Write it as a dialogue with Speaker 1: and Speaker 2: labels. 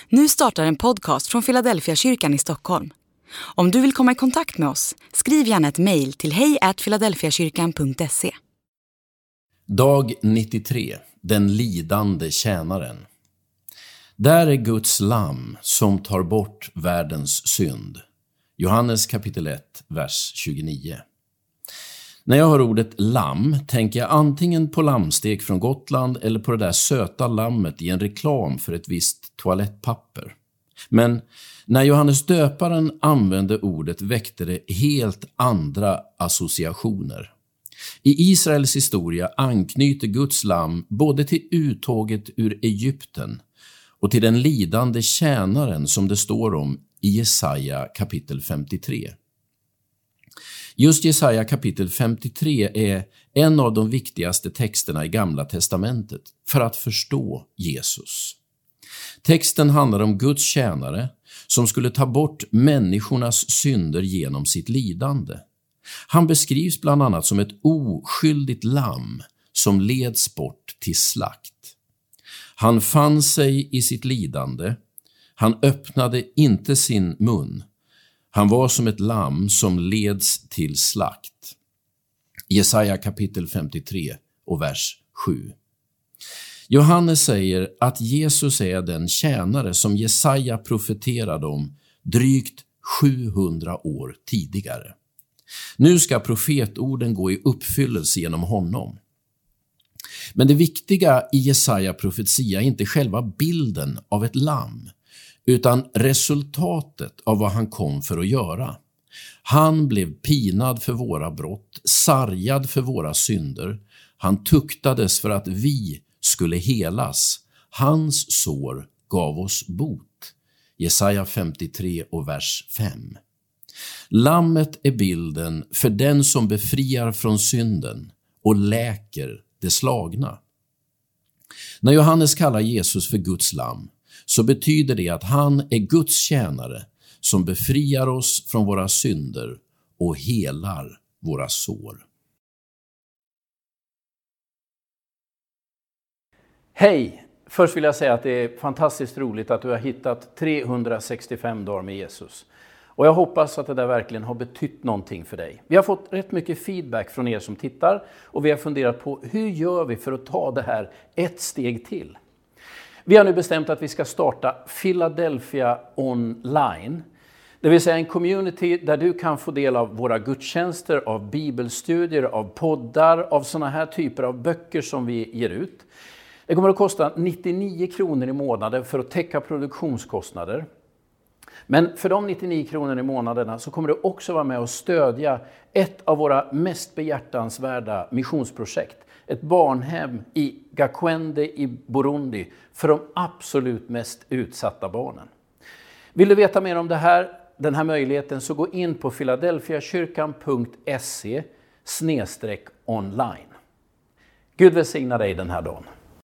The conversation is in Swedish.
Speaker 1: Nu startar en podcast från Philadelphia kyrkan i Stockholm. Om du vill komma i kontakt med oss, skriv gärna ett mejl till hej@philadelphiakyrkan.se.
Speaker 2: Dag 93. Den lidande tjänaren. Där är Guds lamm som tar bort världens synd. Johannes kapitel 1, vers 29. När jag hör ordet lamm tänker jag antingen på lammstek från Gotland eller på det där söta lammet i en reklam för ett visst toalettpapper. Men när Johannes döparen använde ordet väckte det helt andra associationer. I Israels historia anknyter Guds lamm både till uttåget ur Egypten och till den lidande tjänaren som det står om i Jesaja kapitel 53. Just Jesaja kapitel 53 är en av de viktigaste texterna i Gamla testamentet för att förstå Jesus. Texten handlar om Guds tjänare som skulle ta bort människornas synder genom sitt lidande. Han beskrivs bland annat som ett oskyldigt lamm som leds bort till slakt. Han fann sig i sitt lidande. Han öppnade inte sin mun. Han var som ett lamm som leds till slakt. Jesaja kapitel 53 och vers 7. Johannes säger att Jesus är den tjänare som Jesaja profeterade om drygt 700 år tidigare. Nu ska profetorden gå i uppfyllelse genom honom. Men det viktiga i Jesaja profetia är inte själva bilden av ett lamm, utan resultatet av vad han kom för att göra. Han blev pinad för våra brott, sargad för våra synder. Han tuktades för att vi skulle helas. Hans sår gav oss bot. Jesaja 53 och vers 5. Lammet är bilden för den som befriar från synden och läker det slagna. När Johannes kallar Jesus för Guds lamm så betyder det att han är Guds tjänare som befriar oss från våra synder och helar våra sår.
Speaker 3: Hej! Först vill jag säga att det är fantastiskt roligt att du har hittat 365 dagar med Jesus. Och jag hoppas att det där verkligen har betytt någonting för dig. Vi har fått rätt mycket feedback från er som tittar och vi har funderat på hur gör vi för att ta det här ett steg till. Vi har nu bestämt att vi ska starta Philadelphia online. Det vill säga en community där du kan få del av våra gudstjänster, av bibelstudier, av poddar, av såna här typer av böcker som vi ger ut. Det kommer att kosta 99 kronor i månaden för att täcka produktionskostnader. Men för de 99 kronor i månaderna så kommer du också vara med och stödja ett av våra mest behjärtansvärda missionsprojekt. Ett barnhem i Gakwende i Burundi för de absolut mest utsatta barnen. Vill du veta mer om den här möjligheten så gå in på philadelphiakyrkan.se/online. Gud välsigna dig den här dagen.